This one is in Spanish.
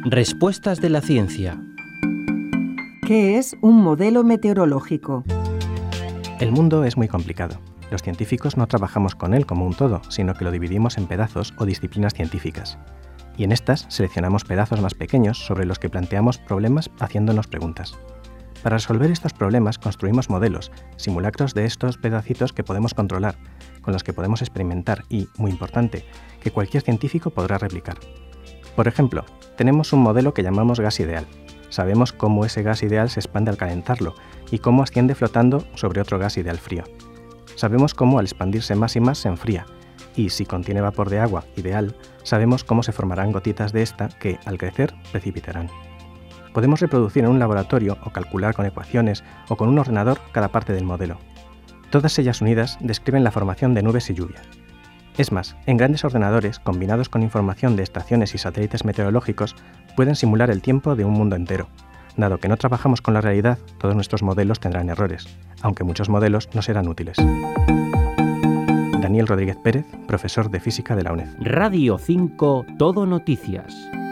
Respuestas de la ciencia. ¿Qué es un modelo meteorológico? El mundo es muy complicado. Los científicos no trabajamos con él como un todo, sino que lo dividimos en pedazos o disciplinas científicas. Y en estas seleccionamos pedazos más pequeños sobre los que planteamos problemas haciéndonos preguntas. Para resolver estos problemas construimos modelos, simulacros de estos pedacitos que podemos controlar, con los que podemos experimentar y, muy importante, que cualquier científico podrá replicar. Por ejemplo, tenemos un modelo que llamamos gas ideal. Sabemos cómo ese gas ideal se expande al calentarlo y cómo asciende flotando sobre otro gas ideal frío. Sabemos cómo al expandirse más y más se enfría, y si contiene vapor de agua ideal, sabemos cómo se formarán gotitas de esta que, al crecer, precipitarán. Podemos reproducir en un laboratorio o calcular con ecuaciones o con un ordenador cada parte del modelo. Todas ellas unidas describen la formación de nubes y lluvia. Es más, en grandes ordenadores, combinados con información de estaciones y satélites meteorológicos, pueden simular el tiempo de un mundo entero. Dado que no trabajamos con la realidad, todos nuestros modelos tendrán errores, aunque muchos modelos no serán útiles. Daniel Rodríguez Pérez, profesor de Física de la UNED. Radio 5 Todo Noticias.